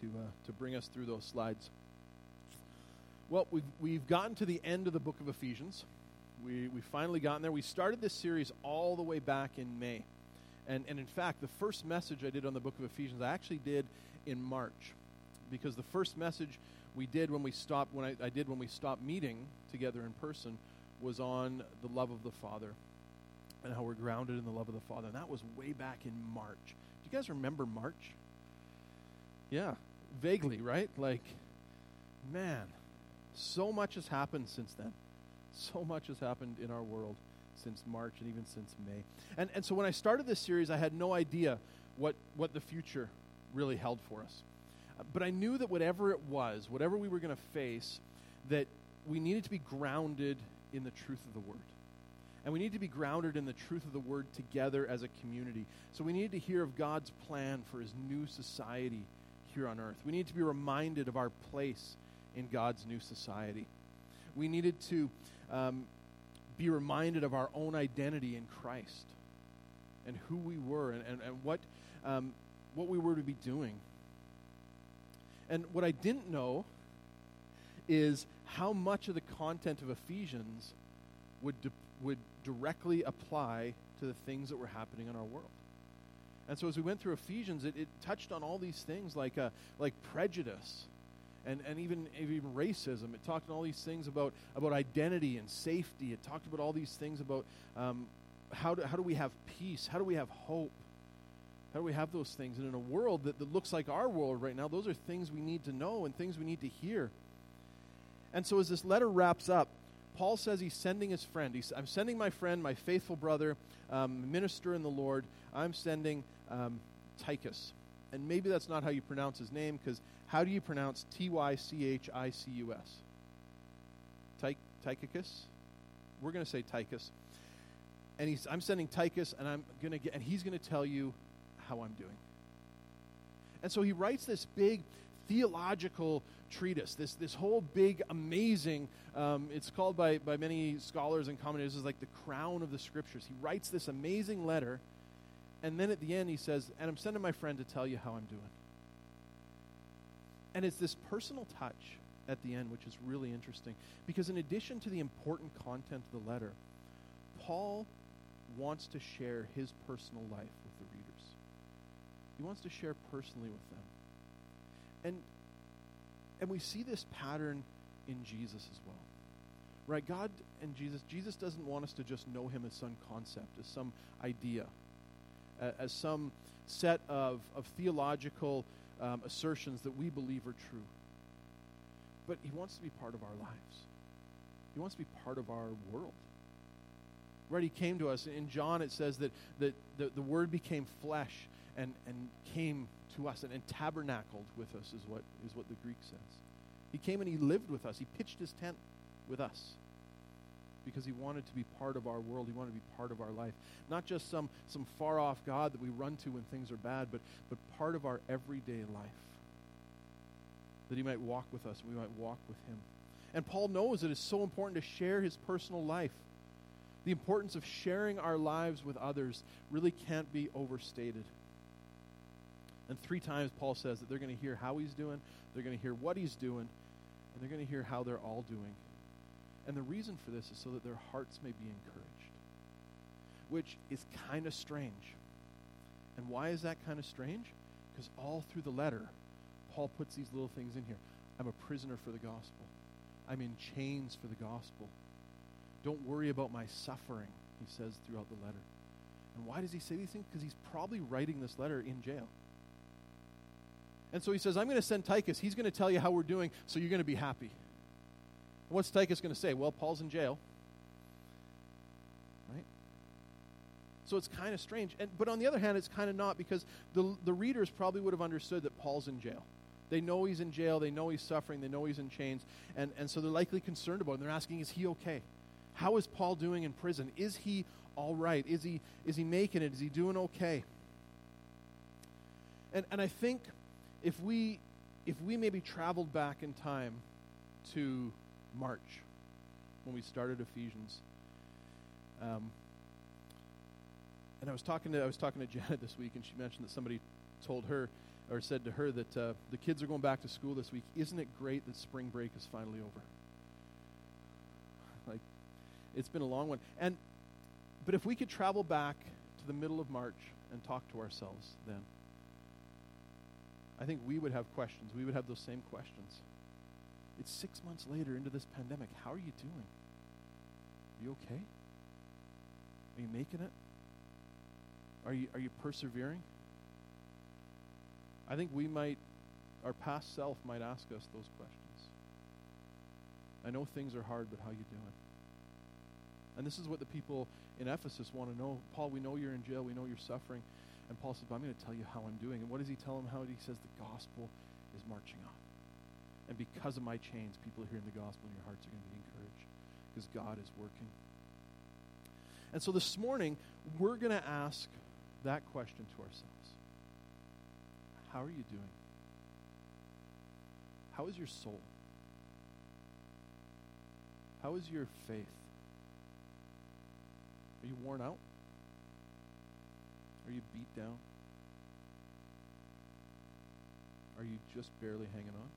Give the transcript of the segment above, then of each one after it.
to bring us through those slides. Well, we've gotten to the end of the book of Ephesians. We've finally gotten there. We started this series all the way back in May. And in fact, the first message I did on the book of Ephesians, I actually did in March. Because the first message we did when we stopped meeting together in person was on the love of the Father and how we're grounded in the love of the Father. And that was way back in March. Do you guys remember March? Yeah, vaguely, right? Like, man, so much has happened since then. So much has happened in our world since March and even since May. And so when I started this series, I had no idea what the future really held for us. But I knew that whatever it was, whatever we were going to face, that we needed to be grounded in the truth of the Word. And we need to be grounded in the truth of the Word together as a community. So we needed to hear of God's plan for His new society here on earth. We need to be reminded of our place in God's new society. We needed to be reminded of our own identity in Christ and who we were and what we were to be doing. And what I didn't know is how much of the content of Ephesians would directly apply to the things that were happening in our world. And so as we went through Ephesians, it touched on all these things like prejudice and even racism. It talked on all these things about identity and safety. It talked about all these things about how do we have peace? How do we have hope? How do we have those things? And in a world that looks like our world right now, those are things we need to know and things we need to hear. And so as this letter wraps up, Paul says he's sending his friend. I'm sending my friend, my faithful brother, minister in the Lord. I'm sending Tychus. And maybe that's not how you pronounce his name, because how do you pronounce Tychicus? Tychicus? We're going to say Tychus. And I'm sending Tychus, and he's going to tell you how I'm doing. And so he writes this big theological treatise, this whole big, amazing, it's called by many scholars and commentators as like the crown of the Scriptures. He writes this amazing letter, and then at the end he says, and I'm sending my friend to tell you how I'm doing. And it's this personal touch at the end, which is really interesting, because in addition to the important content of the letter, Paul wants to share his personal life with the readers. He wants to share personally with them. And we see this pattern in Jesus as well. Right? God and Jesus doesn't want us to just know him as some concept, as some idea, as some set of theological assertions that we believe are true. But he wants to be part of our lives. He wants to be part of our world. Right? He came to us. In John it says that the Word became flesh and came to us and tabernacled with us is what the Greek says. He came and he lived with us. He pitched his tent with us because he wanted to be part of our world. He wanted to be part of our life. Not just some far-off God that we run to when things are bad, but part of our everyday life. That he might walk with us and we might walk with him. And Paul knows that it's so important to share his personal life. The importance of sharing our lives with others really can't be overstated. And 3 times Paul says that they're going to hear how he's doing, they're going to hear what he's doing, and they're going to hear how they're all doing. And the reason for this is so that their hearts may be encouraged, which is kind of strange. And why is that kind of strange? Because all through the letter, Paul puts these little things in here. I'm a prisoner for the gospel. I'm in chains for the gospel. Don't worry about my suffering, he says throughout the letter. And why does he say these things? Because he's probably writing this letter in jail. And so he says, I'm going to send Tychus. He's going to tell you how we're doing, so you're going to be happy. And what's Tychus going to say? Well, Paul's in jail. Right? So it's kind of strange. But on the other hand, it's kind of not, because the readers probably would have understood that Paul's in jail. They know he's in jail. They know he's suffering. They know he's in chains. And so they're likely concerned about him. They're asking, is he okay? How is Paul doing in prison? Is he all right? Is he making it? Is he doing okay? And I think if we maybe traveled back in time to March when we started Ephesians, and I was talking to Janet this week, and she mentioned that somebody told her or said to her that the kids are going back to school this week. Isn't it great that spring break is finally over? Like, it's been a long one. But if we could travel back to the middle of March and talk to ourselves then, I think we would have questions. We would have those same questions. It's 6 months later into this pandemic. How are you doing? Are you okay? Are you making it? Are you persevering? I think our past self might ask us those questions. I know things are hard, but how you doing? And this is what the people in Ephesus want to know. Paul, we know you're in jail. We know you're suffering. And Paul says, but I'm going to tell you how I'm doing. And what does he tell them? He says the gospel is marching on. And because of my chains, people hearing the gospel in your hearts are going to be encouraged because God is working. And so this morning, we're going to ask that question to ourselves. How are you doing? How is your soul? How is your faith? Are you worn out? Are you beat down? Are you just barely hanging on?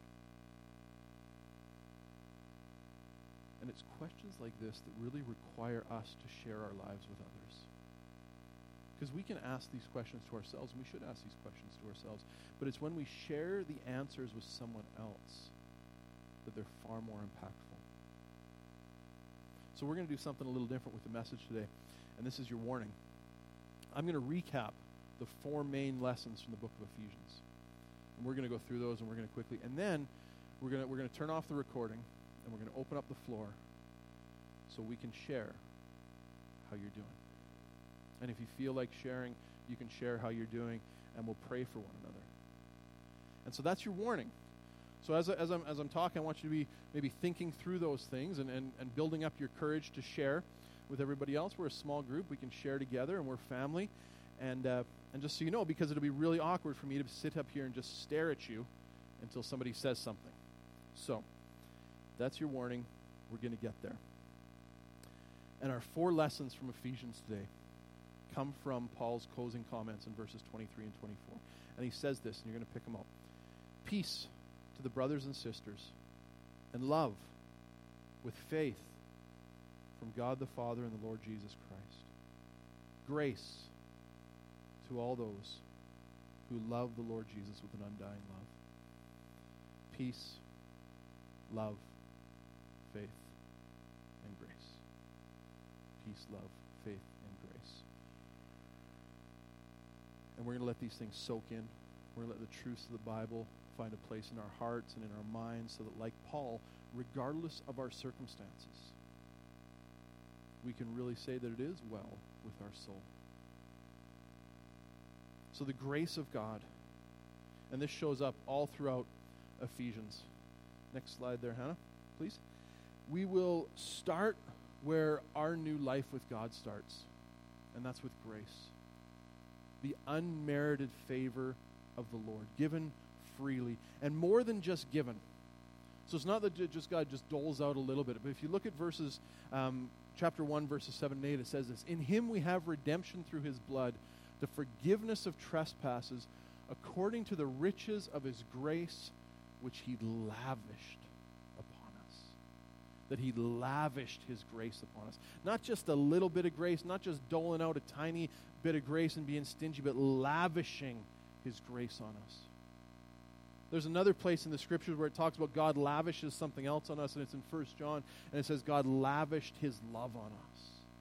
And it's questions like this that really require us to share our lives with others. Because we can ask these questions to ourselves, and we should ask these questions to ourselves. But it's when we share the answers with someone else that they're far more impactful. So we're going to do something a little different with the message today. And this is your warning. I'm going to recap the 4 main lessons from the book of Ephesians. And we're going to go through those, and we're going to quickly. And then we're going to turn off the recording, and we're going to open up the floor so we can share how you're doing. And if you feel like sharing, you can share how you're doing, and we'll pray for one another. And so that's your warning. So as I'm talking, I want you to be maybe thinking through those things and building up your courage to share with everybody else. We're a small group. We can share together, and we're family. And just so you know, because it'll be really awkward for me to sit up here and just stare at you until somebody says something. So that's your warning. We're going to get there. And our 4 lessons from Ephesians today come from Paul's closing comments in verses 23 and 24. And he says this, and you're going to pick them up. Peace to the brothers and sisters, and love with faith from God the Father and the Lord Jesus Christ. Grace to all those who love the Lord Jesus with an undying love. Peace, love, faith, and grace. Peace, love, faith, and grace. And we're going to let these things soak in. We're going to let the truths of the Bible find a place in our hearts and in our minds so that, like Paul, regardless of our circumstances, we can really say that it is well with our soul. So the grace of God, and this shows up all throughout Ephesians. Next slide there, Hannah, please. We will start where our new life with God starts, and that's with grace. The unmerited favor of the Lord, given freely, and more than just given. So it's not that just God just doles out a little bit, but if you look at verses, chapter 1, verses 7 and 8, it says this: In him we have redemption through his blood, the forgiveness of trespasses, according to the riches of his grace, which he lavished upon us. That he lavished his grace upon us. Not just a little bit of grace, not just doling out a tiny bit of grace and being stingy, but lavishing his grace on us. There's another place in the scriptures where it talks about God lavishes something else on us, and it's in 1 John, and it says God lavished his love on us.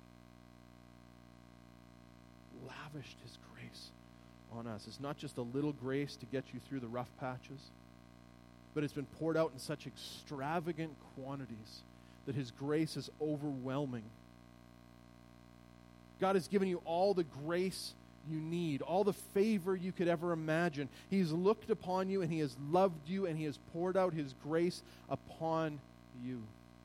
Lavished his grace on us. It's not just a little grace to get you through the rough patches, but it's been poured out in such extravagant quantities that his grace is overwhelming. God has given you all the grace you need, all the favor you could ever imagine. He's looked upon you, and he has loved you, and he has poured out his grace upon you.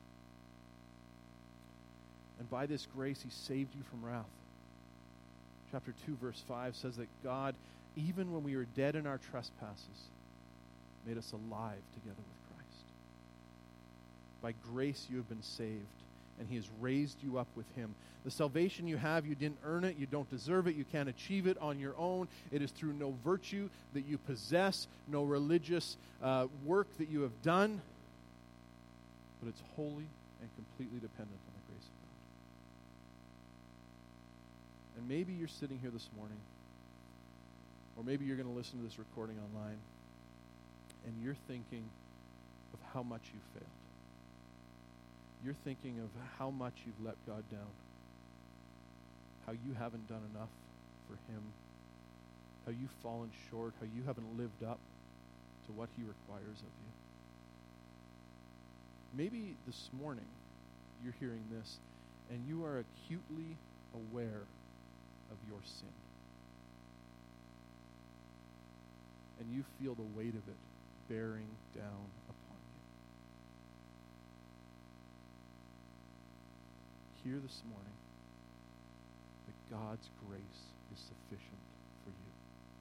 And by this grace, he saved you from wrath. Chapter 2, verse 5 says that God, even when we were dead in our trespasses, made us alive together with Christ. By grace you have been saved, and he has raised you up with him. The salvation you have, you didn't earn it, you don't deserve it, you can't achieve it on your own. It is through no virtue that you possess, no religious work that you have done, but it's wholly and completely dependent on the grace of God. And maybe you're sitting here this morning, or maybe you're going to listen to this recording online, and you're thinking of how much you failed. You're thinking of how much you've let God down, how you haven't done enough for him, how you've fallen short, how you haven't lived up to what he requires of you. Maybe this morning you're hearing this and you are acutely aware of your sin. And you feel the weight of it bearing down upon you. Hear this morning that God's grace is sufficient for you.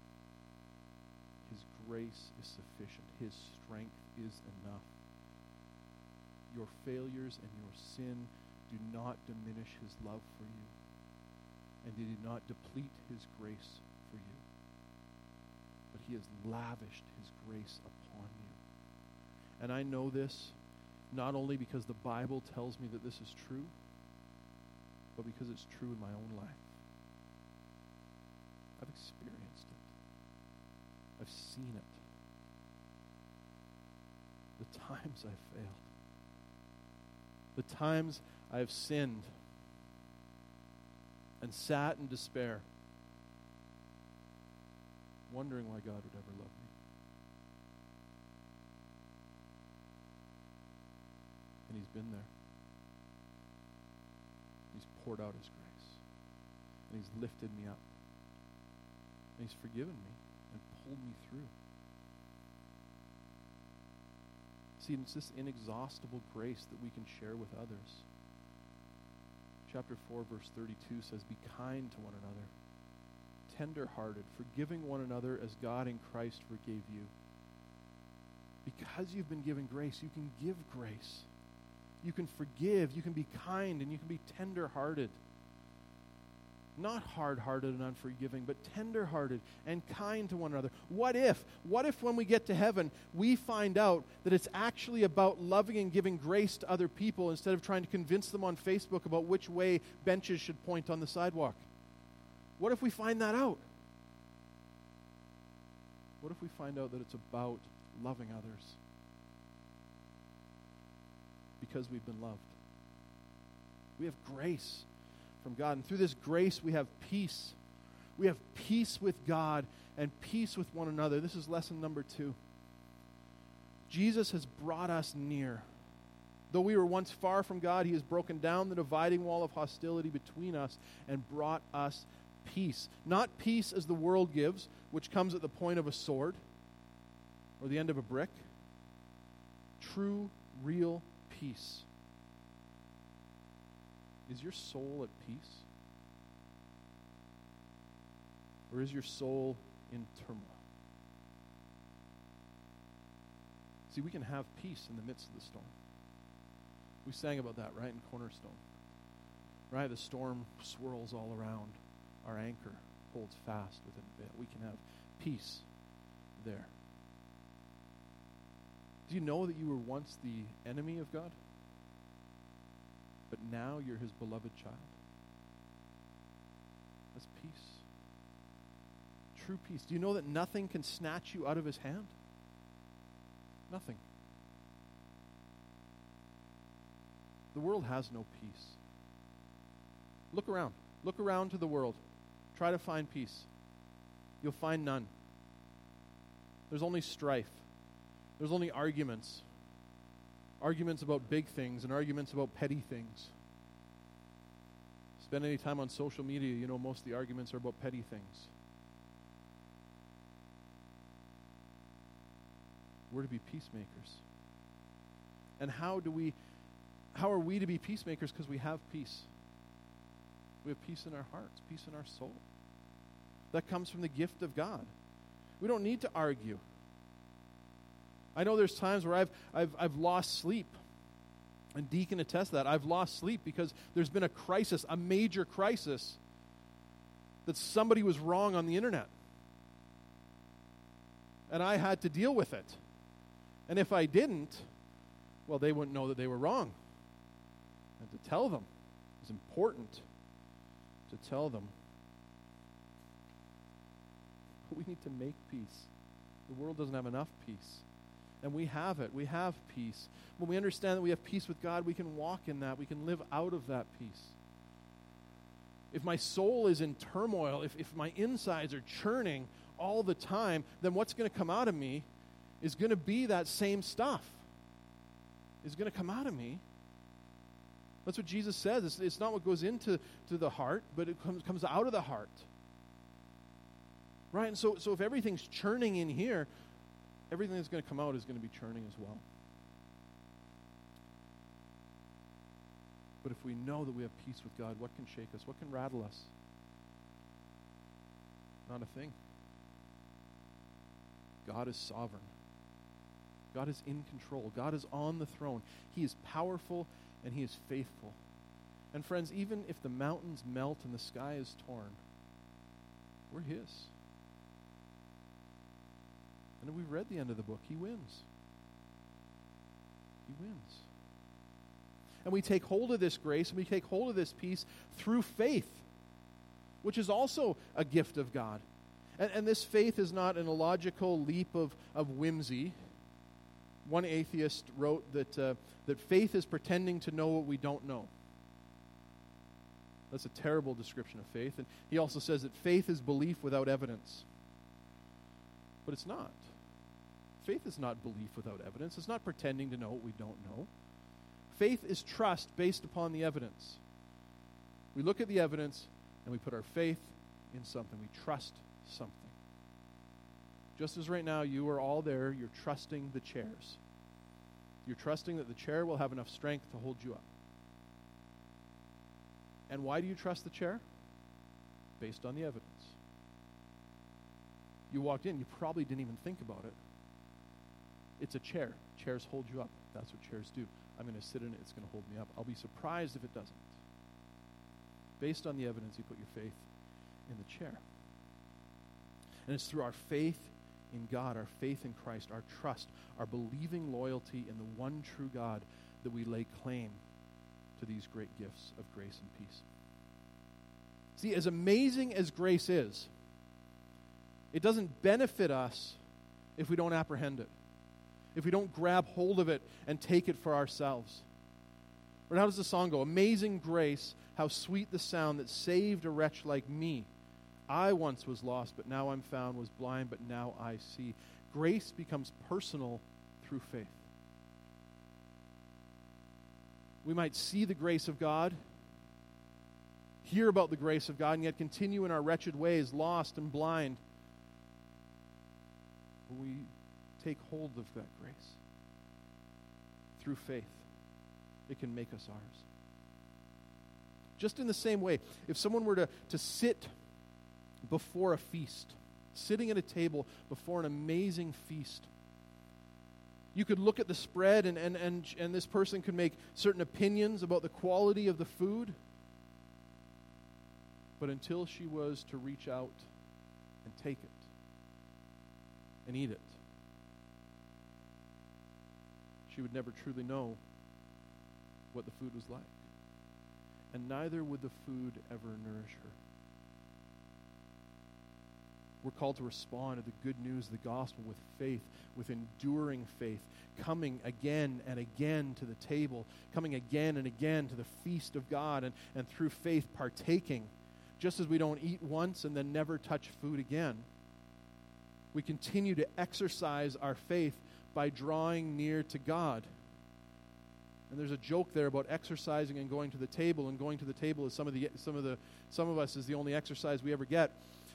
His grace is sufficient. His strength is enough. Your failures and your sin do not diminish his love for you, and they do not deplete his grace for you. But he has lavished his grace upon you. And I know this not only because the Bible tells me that this is true, but because it's true in my own life. I've experienced it. I've seen it. The times I've failed. The times I've sinned and sat in despair, wondering why God would ever love me. And he's been there. He's poured out his grace. And he's lifted me up. And he's forgiven me and pulled me through. See, it's this inexhaustible grace that we can share with others. Chapter 4, verse 32 says, "Be kind to one another, tender-hearted, forgiving one another as God in Christ forgave you." Because you've been given grace, you can give grace. You can forgive, you can be kind, and you can be tender-hearted. Not hard-hearted and unforgiving, but tender-hearted and kind to one another. What if when we get to heaven, we find out that it's actually about loving and giving grace to other people instead of trying to convince them on Facebook about which way benches should point on the sidewalk? What if we find that out? What if we find out that it's about loving others because we've been loved? We have grace from God. And through this grace, we have peace. We have peace with God and peace with one another. This is lesson number 2. Jesus has brought us near. Though we were once far from God, he has broken down the dividing wall of hostility between us and brought us peace. Not peace as the world gives, which comes at the point of a sword or the end of a brick. True, real peace. Is your soul at peace? Or is your soul in turmoil? See, we can have peace in the midst of the storm. We sang about that, right, in Cornerstone. Right? The storm swirls all around. Our anchor holds fast within the veil. We can have peace there. Do you know that you were once the enemy of God? But now you're his beloved child. That's peace. True peace. Do you know that nothing can snatch you out of his hand? Nothing. The world has no peace. Look around. Look around to the world. Try to find peace. You'll find none. There's only strife. There's only arguments. Arguments about big things and arguments about petty things. Spend any time on social media, you know most of the arguments are about petty things. We're to be peacemakers. And how are we to be peacemakers? Because we have peace. We have peace in our hearts, peace in our soul. That comes from the gift of God. We don't need to argue. I know there's times where I've lost sleep. And Dee can attest to that. I've lost sleep because there's been a crisis, a major crisis, that somebody was wrong on the internet. And I had to deal with it. And if I didn't, well, they wouldn't know that they were wrong. And to tell them is important to tell them. We need to make peace. The world doesn't have enough peace. And we have it. We have peace. When we understand that we have peace with God, we can walk in that. We can live out of that peace. If my soul is in turmoil, if my insides are churning all the time, then what's going to come out of me is going to be that same stuff. It's going to come out of me. That's what Jesus says. It's not what goes into the heart, but it comes out of the heart. Right? And so if everything's churning in here, everything that's going to come out is going to be churning as well. But if we know that we have peace with God, what can shake us? What can rattle us? Not a thing. God is sovereign. God is in control. God is on the throne. He is powerful and He is faithful. And friends, even if the mountains melt and the sky is torn, we're His. And we've read the end of the book. He wins. He wins. And we take hold of this grace and we take hold of this peace through faith, which is also a gift of God. And this faith is not an illogical leap of whimsy. One atheist wrote that faith is pretending to know what we don't know. That's a terrible description of faith. And he also says that faith is belief without evidence. But it's not. Faith is not belief without evidence. It's not pretending to know what we don't know. Faith is trust based upon the evidence. We look at the evidence and we put our faith in something. We trust something. Just as right now you are all there, you're trusting the chairs. You're trusting that the chair will have enough strength to hold you up. And why do you trust the chair? Based on the evidence. You walked in, you probably didn't even think about it. It's a chair. Chairs hold you up. That's what chairs do. I'm going to sit in it. It's going to hold me up. I'll be surprised if it doesn't. Based on the evidence, you put your faith in the chair. And it's through our faith in God, our faith in Christ, our trust, our believing loyalty in the one true God that we lay claim to these great gifts of grace and peace. See, as amazing as grace is, it doesn't benefit us if we don't apprehend it, if we don't grab hold of it and take it for ourselves. Or how does the song go? Amazing grace, how sweet the sound that saved a wretch like me. I once was lost, but now I'm found, was blind, but now I see. Grace becomes personal through faith. We might see the grace of God, hear about the grace of God, and yet continue in our wretched ways, lost and blind. We take hold of that grace through faith. It can make us ours. Just in the same way, if someone were to sit before a feast, sitting at a table before an amazing feast, you could look at the spread and this person could make certain opinions about the quality of the food, but until she was to reach out and take it and eat it, she would never truly know what the food was like. And neither would the food ever nourish her. We're called to respond to the good news of the gospel with faith, with enduring faith, coming again and again to the table, coming again and again to the feast of God, and through faith partaking. Just as we don't eat once and then never touch food again, we continue to exercise our faith by drawing near to God. And there's a joke there about exercising and going to the table, and going to the table is some of us is the only exercise we ever get.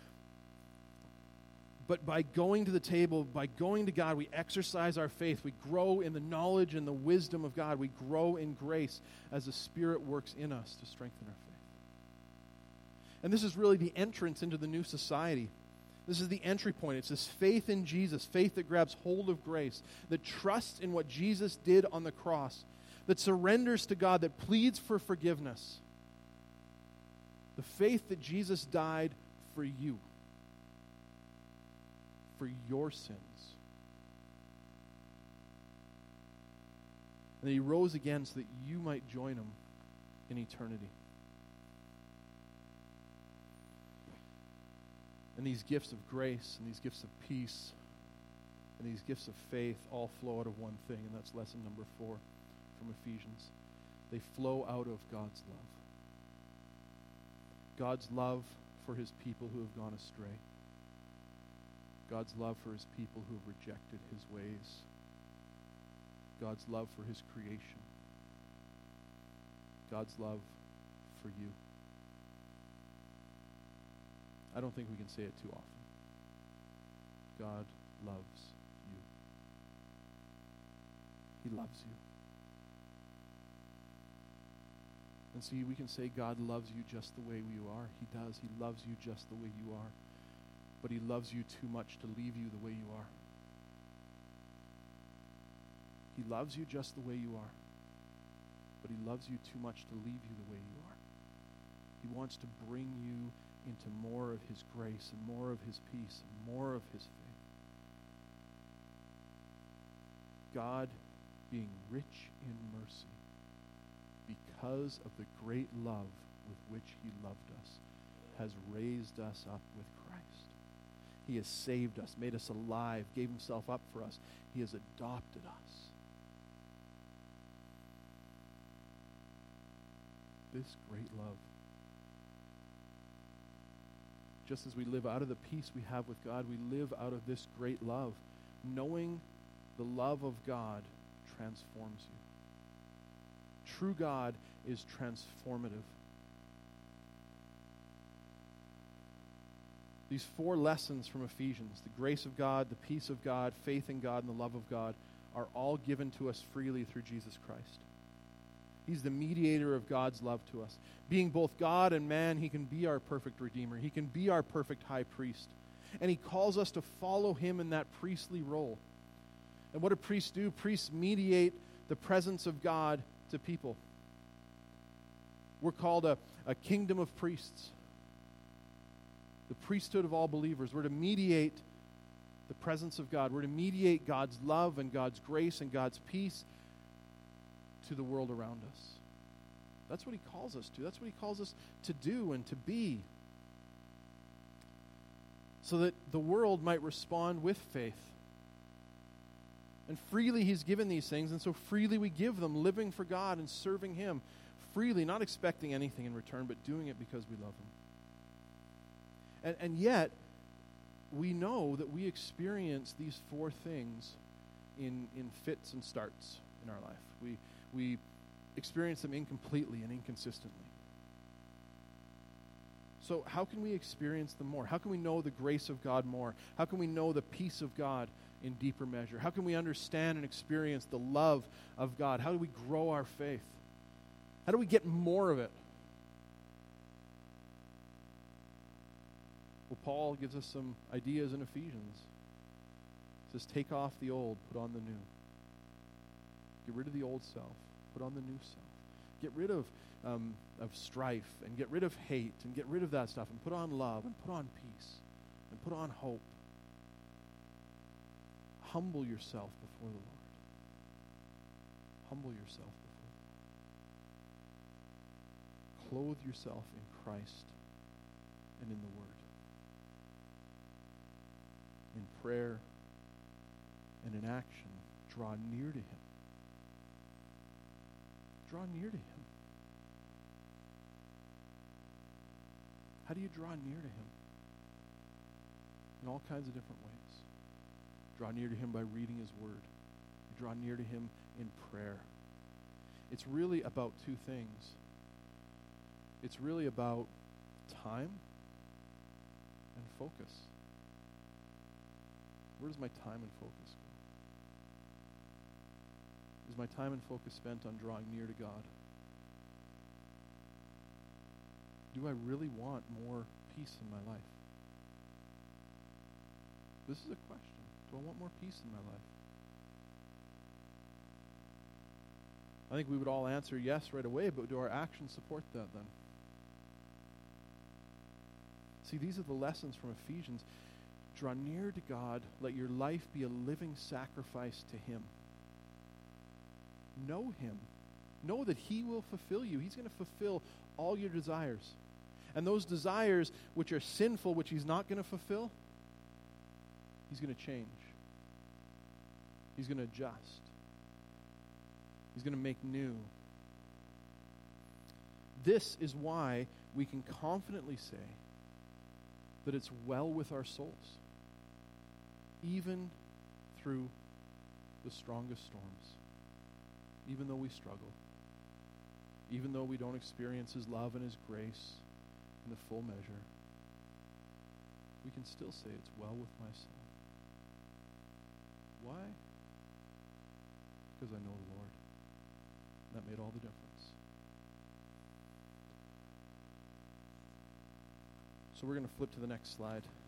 But by going to the table, by going to God, we exercise our faith. We grow in the knowledge and the wisdom of God. We grow in grace as the Spirit works in us to strengthen our faith. And this is really the entrance into the new society. This is the entry point. It's this faith in Jesus, faith that grabs hold of grace, that trusts in what Jesus did on the cross, that surrenders to God, that pleads for forgiveness. The faith that Jesus died for you, for your sins. And that he rose again so that you might join him in eternity. And these gifts of grace and these gifts of peace and these gifts of faith all flow out of one thing, and that's lesson number 4 from Ephesians. They flow out of God's love. God's love for his people who have gone astray. God's love for his people who have rejected his ways. God's love for his creation. God's love for you. I don't think we can say it too often. God loves you. He loves you. And see, we can say God loves you just the way you are. He does. He loves you just the way you are. But he loves you too much to leave you the way you are. He loves you just the way you are. But he loves you too much to leave you the way you are. He wants to bring you into more of his grace and more of his peace and more of his faith. God, being rich in mercy, because of the great love with which he loved us, has raised us up with Christ. He has saved us, made us alive, gave himself up for us. He has adopted us. This great love. Just as we live out of the peace we have with God, we live out of this great love. Knowing the love of God transforms you. True God is transformative. These 4 lessons from Ephesians, the grace of God, the peace of God, faith in God, and the love of God, are all given to us freely through Jesus Christ. He's the mediator of God's love to us. Being both God and man, he can be our perfect Redeemer. He can be our perfect high priest. And he calls us to follow him in that priestly role. And what do priests do? Priests mediate the presence of God to people. We're called a kingdom of priests. The priesthood of all believers. We're to mediate the presence of God. We're to mediate God's love and God's grace and God's peace to the world around us. That's what he calls us to. That's what he calls us to do and to be. So that the world might respond with faith. And freely he's given these things, and so freely we give them, living for God and serving him. Freely, not expecting anything in return, but doing it because we love him. And yet, we know that we experience these 4 things in fits and starts in our life. We experience them incompletely and inconsistently. So how can we experience them more? How can we know the grace of God more? How can we know the peace of God in deeper measure? How can we understand and experience the love of God? How do we grow our faith? How do we get more of it? Well, Paul gives us some ideas in Ephesians. He says, take off the old, put on the new. Get rid of the old self, put on the new self. Get rid of strife and get rid of hate and get rid of that stuff and put on love and put on peace and put on hope. Humble yourself before the Lord. Humble yourself before the Lord. Clothe yourself in Christ and in the Word. In prayer and in action, draw near to him. Draw near to him. How do you draw near to him? In all kinds of different ways. Draw near to him by reading his word. You draw near to him in prayer. It's really about 2 things. It's really about time and focus. Where does my time and focus go? Is my time and focus spent on drawing near to God? Do I really want more peace in my life? This is a question. Do I want more peace in my life? I think we would all answer yes right away, but do our actions support that then? See, these are the lessons from Ephesians. Draw near to God. Let your life be a living sacrifice to Him. Know Him. Know that He will fulfill you. He's going to fulfill all your desires. And those desires which are sinful, which He's not going to fulfill, He's going to change. He's going to adjust. He's going to make new. This is why we can confidently say that it's well with our souls, even through the strongest storms, even though we struggle, even though we don't experience His love and His grace in the full measure, we can still say it's well with my soul. Why? Because I know the Lord. That made all the difference. So we're going to flip to the next slide.